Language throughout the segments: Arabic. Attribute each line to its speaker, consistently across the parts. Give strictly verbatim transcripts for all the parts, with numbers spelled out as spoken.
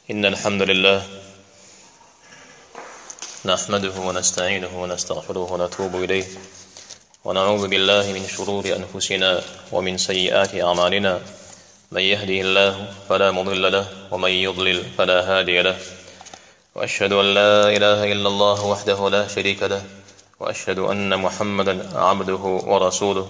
Speaker 1: إن الحمد لله نحمده ونستعينه ونستغفره ونتوب إليه ونعوذ بالله من شرور أنفسنا ومن سيئات أعمالنا من يهده الله فلا مضل له ومن يضلل فلا هادي له وأشهد أن لا إله إلا الله وحده لا شريك له وأشهد أن محمدا عبده ورسوله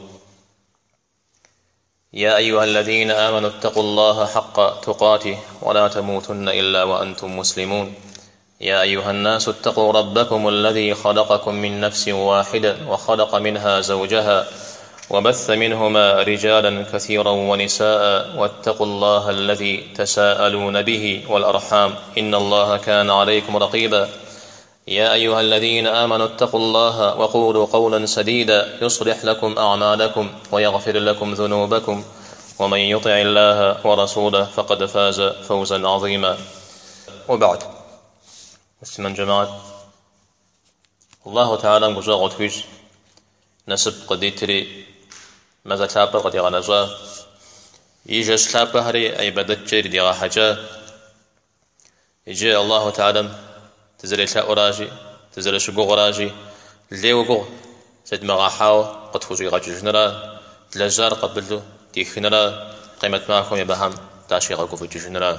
Speaker 1: يا أيها الذين آمنوا اتقوا الله حق تقاته ولا تموتن إلا وأنتم مسلمون يا أيها الناس اتقوا ربكم الذي خلقكم من نفس واحدة وخلق منها زوجها وبث منهما رجالا كثيرا ونساء واتقوا الله الذي تساءلون به والأرحام إن الله كان عليكم رقيبا يا أيها الذين آمنوا اتقوا الله وقولوا قولا سديدا يصلح لكم أعمالكم ويغفر لكم ذنوبكم ومن يطع الله ورسوله فقد فاز فوزا عظيما وبعد مسلمان جماعة الله تعالى مجاغ تفيج نسب قديتري ماذا تلابر قد يغنجا يجيش تلابهري أي بدت جير ديغا حجا يجي الله تعالى تزري تلاء راجي تزري شقوغ راجي اللي وقوغ سيد مغاحاو قد فوجي غاجي جنرا تلجار قبلو ديخ جنرا قيمة ماكم يبهم تاشي غاكو فوجي جنرا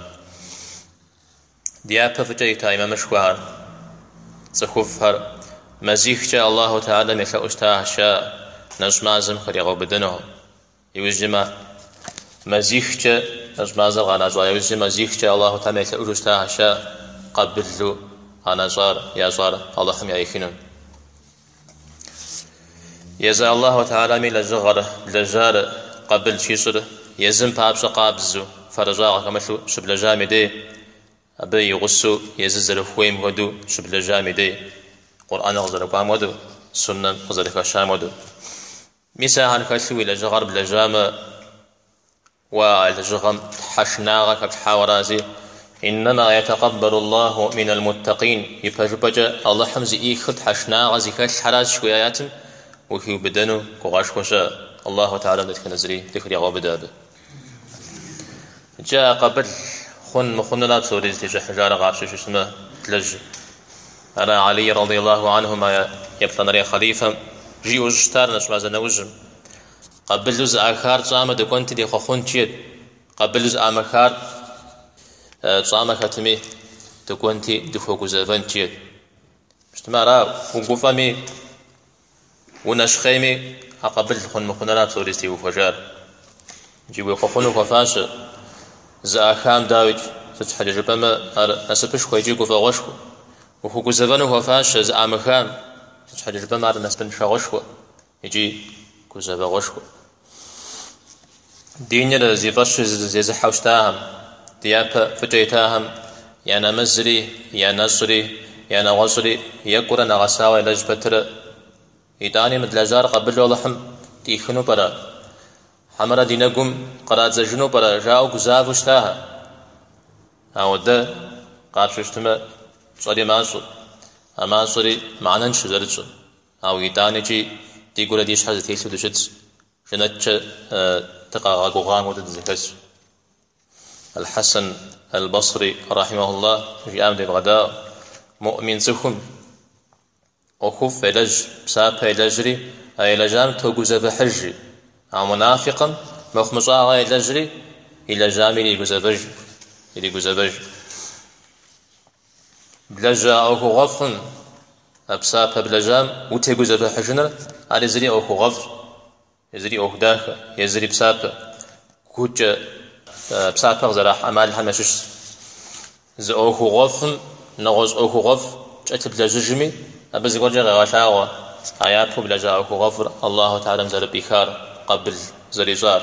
Speaker 1: ديابا فجي تايما مشوار تخوف هر مزيخ جاء الله تعالى مثل أشتاه شاء نجمازم خريغو بدنه يوجما مزيخ جاء نجمازم غانجوا يوجما مزيخ جاء الله تعالى مثل أشتاه شاء قبلو أنا زار يا زار الله هم يأيخنون يزا الله تعالى من لجغر لجار قبل شيسر يزم بابش قابزو فرجاغ كمثل شبل جامدي أبي يغسو يززل خويم ودو شبل جامدي قرآن غزر قام ودو سنة غزر كشام ودو مساحة كثوي لجغر بلجام والجغم حشناغ كبحاورازي إنما يتقبل الله من المتقين يفجبج الله حمزي إيخد حشناغ زكاة حراج شوياتم وكيو بدنو كغاش كوشا الله تعالى نتك نزري ذكر يغو بدابه جاء قبل خن مخننا توريز تيجي حجار غابش شو اسمه تلج أنا علي رضي الله عنه ما يبطن ري خليفة جي وجشتار نشما زنوجم قبل جزء آخر جامد كنت دي خخون تيد قبل جزء آمكار جامد كتمي تكونتي دفوق زفن تيد مجتمع را وقفامي ونشخيمي قبل خن مخننا توريز تيجي وفجار جي وخخون وفاش زاخام داوج فتح جبما نسبش خويجي قفا غشكو وخو زفنو وفاش زامخام فتح جبما نسبن شغشكو يجي كوزبا غشكو دينيا الذي فش زي حوشتاهم ديابا فتيتاهم يا نمزري يا نصري يا نغصري يا قرن غساوي لجبتر يداني مدلجار قبل والحم تيخنو برا حمرا دينكم قرات زجنو برا جاو غزاف وشتاها او ده قاش وشتما صدي ماسو اما صدي معنن شزرچ او يداني جي تيقول ديش حاجه تيسو دشت جنت تقاغا غوغان ودزكس الحسن البصري رحمه الله في امد الغداء مؤمن زخم وخف لج بساب لجري اي لجام توغز بحج او منافقا مخمصا اي لجري الى جامي لغزبج الى غزبج بلجا او غفن أبساب بلجام وتجوز بحجنا على زري أو خغف يزري أو داخ يزري بساب كوج بساب غزراح أمال حمشش ز أو خغف نغز أو خغف جت بلججمي أبز قرجة غشاوة آيات بلجا أو خغف الله تعالى مزل بيخار قبل زريجار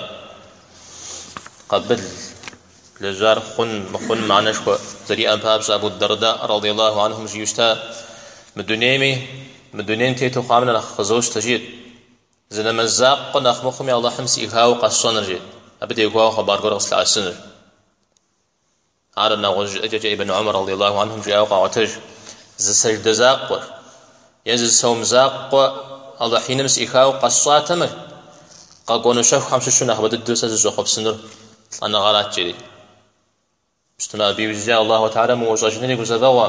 Speaker 1: قبل لجار خن مخن معناش زري أنباب أبو الدرداء رضي الله عنهم جيشتا مدنيمي مدنين تيتو قامنا نخزوش تجيد زنا مزاق نخ مخمي الله حمس إيهاو قصان جيد أبدي يقوى خبار قرص العسنر عارنا غج أجج ابن عمر رضي الله عنهم جاءوا قاعتج ز سجد زاق يز سوم زاق الله حين مس إيهاو قصاتم قاقون شاف خمس شنو أخبد الدوسة زوخ بسنر أنا غلط جدي اشتنا بي وجاء الله تعالى موجهني وزبوا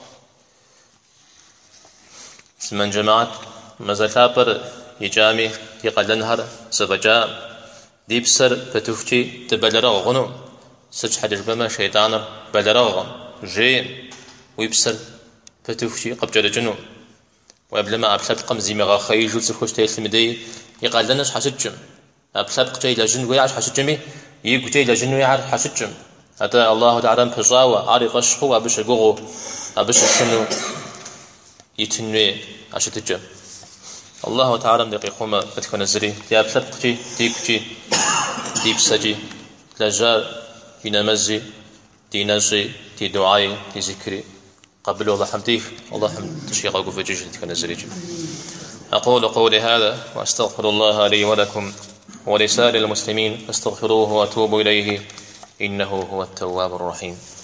Speaker 1: من جماعة مزكابر يجامي يقلنهر سبجا ديبسر فتوفتي تبلرغ غنو سج حدر بما شيطان بلرغ جي ويبسر فتوفتي قبجل جنو وقبلما أبلاد قم زي مغا خيجو تسخوش تيسل مدي يقلنش حسجم أبلاد قجي لجن ويعش حسجمي يقو جي لجن ويعش حسجم هذا الله تعالى بجاوة عارف أشخو أبش قغو أبش شنو يتنوي أشتجم الله تعالى مدقي خوما فتكون الزري يا أبلاد قجي ديكجي ديب سجي لجار دي نمزي دي نجي دي دعاي دي ذكري قبل الله حمديك الله حمد تشيق أقوى جيجتك نزريج. أقول قولي هذا وأستغفر الله لي ولكم ولسائر المسلمين فاستغفروه وأتوبوا إليه إنه هو التواب الرحيم.